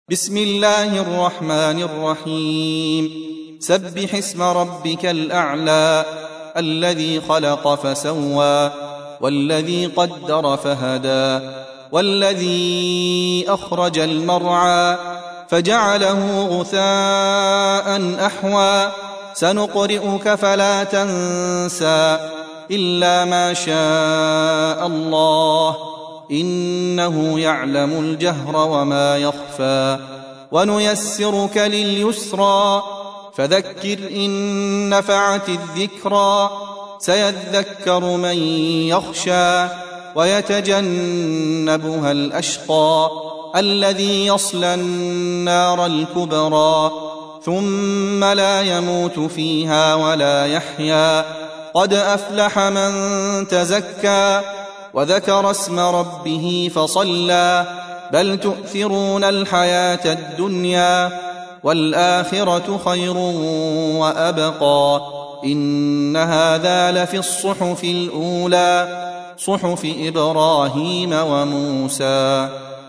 بسم الله الرحمن الرحيم سبح اسم ربك الأعلى الذي خلق فسوى والذي قدر فهدى والذي أخرج المرعى فجعله غثاء أحوى سنقرئك فلا تنسى إلا ما شاء الله إنه يعلم الجهر وما يخفى ونيسرك لليسرى فذكر إن نفعت الذكرى سيذكر من يخشى ويتجنبها الأشقى الذي يصلى النار الكبرى ثم لا يموت فيها ولا يحيا قد أفلح من تزكى وذكر اسم ربه فصلى بل تؤثرون الحياة الدنيا والآخرة خير وأبقى إن هذا لفي الصحف الأولى صحف إبراهيم وموسى.